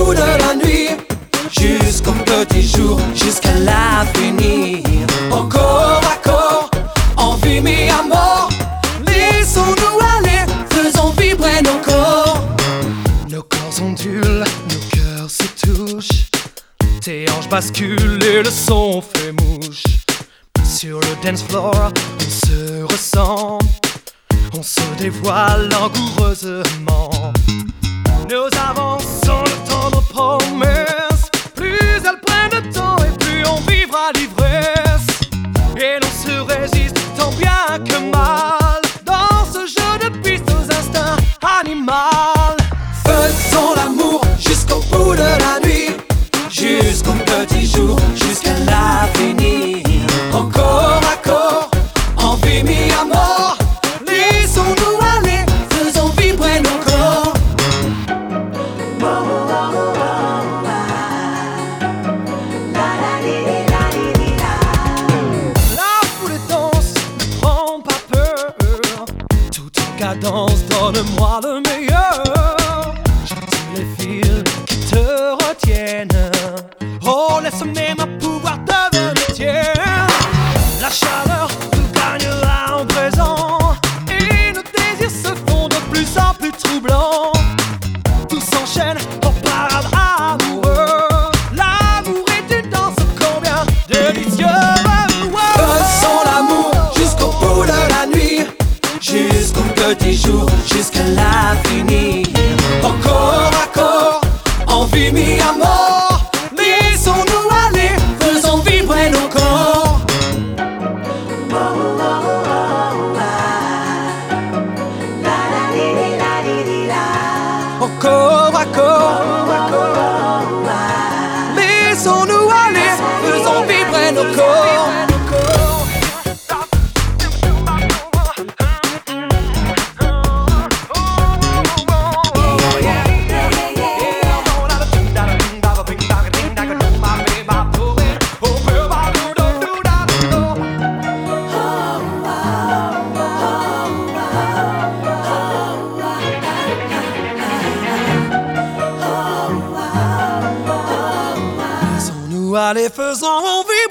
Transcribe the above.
bout de la nuit, jusqu'au petit jour, jusqu'à l'avenir. Au corps à corps, en vie mis à mort, laissons-nous aller, faisons vibrer nos corps. Nos corps ondulent, nos cœurs se touchent, tes hanches basculent et le son fait mouche. Sur le dance floor, on se ressemble, on se dévoile langoureusement. Nous avançons le temps de promesses, plus elles prennent de temps et plus on vivra l'ivresse. Et l'on se résiste tant bien que mal dans ce jeu de piste aux instincts animaux. Faisons l'amour jusqu'au bout de la nuit, jusqu'au petit jour, jusqu'à l'avenir. Au corps à corps, en vie mis à mort, laissons-nous aller, faisons vibrer nos corps. La foule danse, ne prends pas peur, tout en cadence, donne-moi le meilleur. J'ai tous les fils qui te retiennent, oh laisse mes mains pouvoir devenir tienne. La chaleur nous gagne là en présent, et nos désirs se font de plus en plus troublants. Tout s'enchaîne en parade amoureux, l'amour est une danse combien délicieuse. Faisons l'amour jusqu'au bout de la nuit, jusqu'au petit jour, jusqu'à l'avenir. Au corps à corps, en vie mis à mort, laissons-nous aller, faisons vibrer nos corps. Au corps à corps, laissons-nous aller, faisons vibrer nos corps. Allez, faisons vivre.